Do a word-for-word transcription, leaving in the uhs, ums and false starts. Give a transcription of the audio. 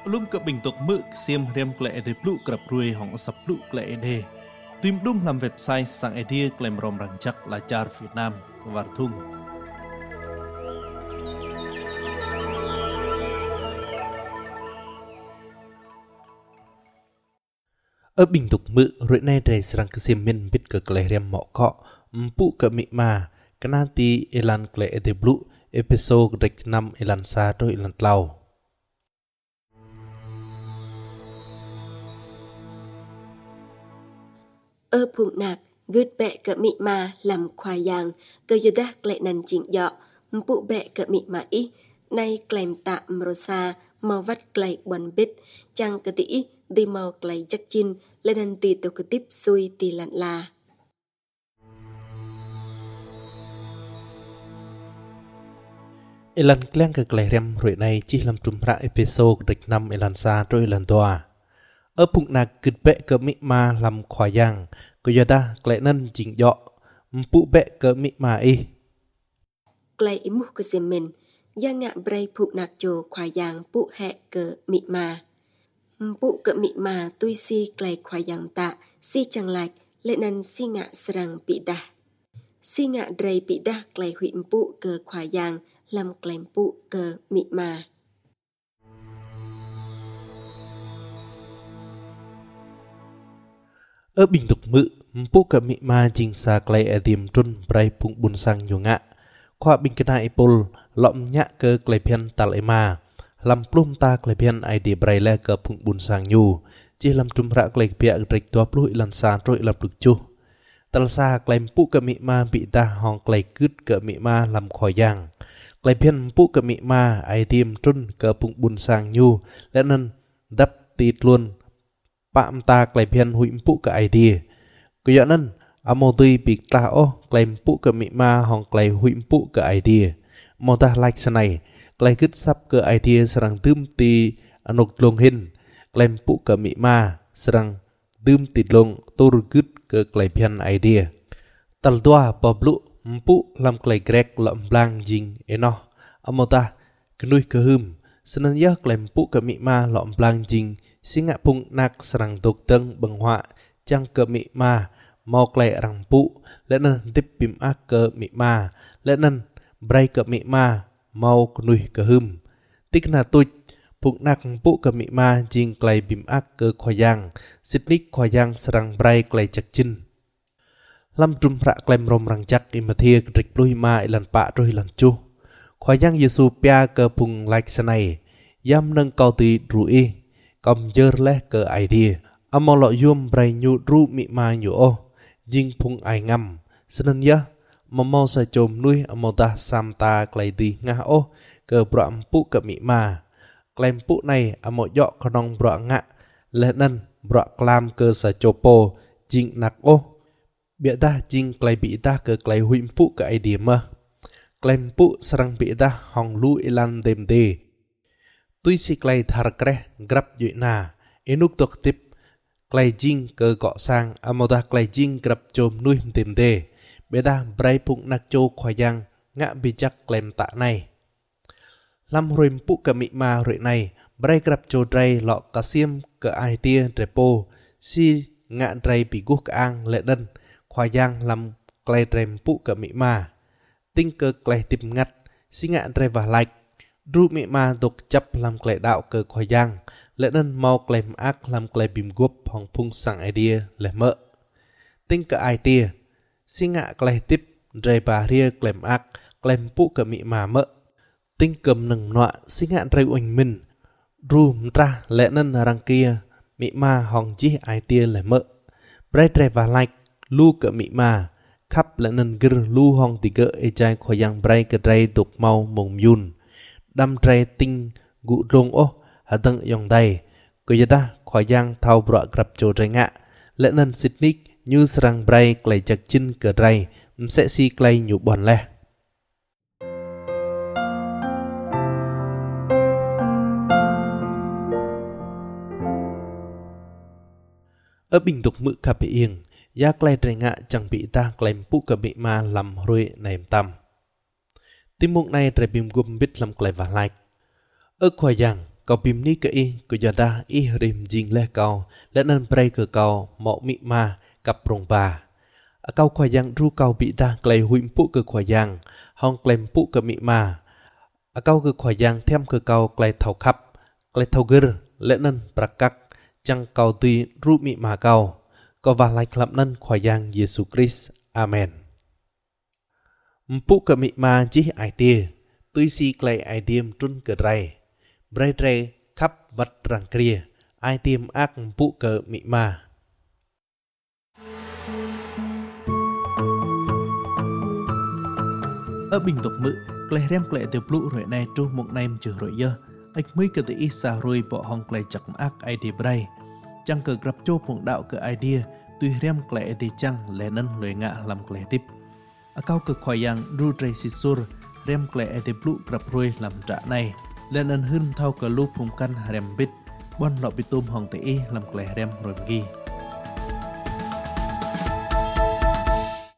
Pelum ke bentuk mek siam rem kle ede plu kerap rui hong sap plu kle ede. Tim dung lam website sang ede klem rom rancak lajar Vietnam wartung. Ở bình tục mự rồi nay đầy sang cái xiêm min biết ke kle rem mọ kọ mpu ke mi ma kanati elan kle ede plu episode dek enam elan sa do elan tlau. Ơ phụng nạc, gứt bẹ cỡ mị mà làm khoai giang, cơ yô đác lệ nằn chỉnh dọ, mbụ bẹ cỡ mị mà ý, nay klem tạ mrosa, màu vắt klei bòn bít, chăng cơ tỉ, đi màu klei chắc chinh, lên nằn tì tổ cơ tiếp xui tì lặn là. Elan kleng ke klei rem rồi nay chỉ làm trùm ra episode địch năm elan sa rồi elan toa. Ở phụng nạc gứt bẹ cỡ mị mà làm khoai giang, cơ yô đác lệ nằn chỉnh dọ, mbụ bẹ cỡ mị mà ý. Klei imu cơ xiêm mình, ya ngạ bray phụng nạc chô khoai giang bụ hẹ cỡ mị mà. Mbụ cỡ mị mà tui si klei khoai giang tạ, si chẳng lạch, lệ nằn si ngạ srang bị đa. Si ngạ dray bị đa klei hủy mbụ cỡ khoai giang, làm klei mbụ cỡ mị mà. Ở bình tục mự, mpu ke mi ma jing sa klei edim trun brai pung bun sang nyunga. Khoa bình kena ipol lom nya ke klei pian tal ema. Lam plum ta klei pian id brai le ke pung bun sang nyu. Ji lam tumra klei pia drek tua plu ilan sa troi lam luk chu. Tal sa klei mpu ke mi ma bi ta hong klei kut ke mi ma lam khoi yang. Klei pian mpu ke mi ma idim trun ke pung bun sang nyu. Le nan dap tit luôn. Pam ta klei pian hui mpu ke idea. Kaya nan amo tui big ta o klei mpu ke mi ma hong klei hui mpu ke idea. Mo ta like sanai klei kut sap ke idea serang tum ti anok long hin. Klei mpu ke mi ma serang tum ti long tur kut ke klei pian idea. Tal tua poblu mpu lam klei grek lom blang jing eno. Amo ta kenui ke hum. Senan ya klei mpu ke mi ma lom blang jing. Singa pung nak serang tuk teng benghwa chang ke mi ma mau klei rang pu lenan tip pim ak ke mi ma lenan brai ke mi ma mau knui ke hum tik na tuj pung nak pu ke mi ma jing klei bim ak ke khoyang sitnik khoyang serang brai klei chak chin lam trum ra klem rom rang chak imathia krik plui ma ilan pa roi lan chu khoyang yesu pia ke pung like sanai yam nang kau ti rui kom jer leh ke idea amolo yum brai nyu ru mi ma nyu o jing phung ai ngam senan ya mamo sa chom nui amota samta klei ti nga o ke bra mpu ke mi ma klei mpu này amo yo knong bra nga le nan bra klam ke sa chopo jing nak o bia ta jing klei bi ta ke klei hui mpu ke idea ma klei mpu sarang bi ta hong lu ilan dem de tui si klei thar kre grab yu na enuk tok tip klei jing ke gọ sang amoda klei jing grab chom nui dem de beda brai pung nak cho khoa yang ngạ bi chắc klem tạ này lam rồi mpu ke mi ma rồi này brai grab cho drai lọ ka sim ke ai tia repo si ngạ drai bi gu ka ang le dan khoa yang lam klei drai mpu ke mi ma tinh ke klei tip ngat si ngạ drai va like ru mi ma tok chap lam klei đạo ke khoa yang le dan mau klei ak lam klei bim gup hong phung sang idea le mơ tinh ke ai tia singa klei tip drai ba ria klei ak klei mpu ke mi ma mơ tinh cầm nang nọa singa drai oanh min ru mtra le nan rang kia mi ma hong chi ai tia le mơ brai drai ba like lu ke mi ma khap le nan gir lu hong ti ke e chai khoa yang brai ke drai tok mau mong yun đam trai tinh gu rong o hadang yong dai ko yada khoa yang thau bra grab cho trai nga le nan sitnik như serang brai klei chak chin ke drai mse si klei nyu bon le ở bình tục mự cà pieng ya klei trai nga chẳng bị ta klei mpu ke bị ma làm roi naim tam Timung này trai bim gum bit lam klei va like. Ơ khoa yang Kau pim ni ke i ko yada i rim jing le kau le nan pray ke kau mo mi ma kap prong ba. A kau kwa yang ru kau bi da klei huim pu ke kwa yang hong klem pu ke mi ma. A kau ke kwa yang them ke kau klei thau khap klei thau gir le nan prakak chang kau ti ru mi ma kau. Ko va lai klap nan kwa yang Yesu Christ. Amen. Mpu ke mi ma ji ai tia tui si klei ai diem trun ke rai. Bray tre khắp vật răng kia, ai tiêm ác phụ cờ mị ma. Ở bình tục mự, klei rem klei tiêu plụ rồi này tru một nem trừ rồi dơ. Ếch mới cơ tự ý xa rồi bỏ hong klei chặt ác ai đi bray. Chẳng cờ grab chô phụng đạo cơ ai đia, tuy rem klei đi chăng lẽ nân lưỡi ngạ làm klei tiếp. Ở cao cực khoai yang ru tre si sur, rem klei tiêu plụ grab rồi làm trả này. Lên ân hưng thao cờ lúp phùng căn rem bít, bon lọ bị tôm hong tế làm klei rem rồi ghi.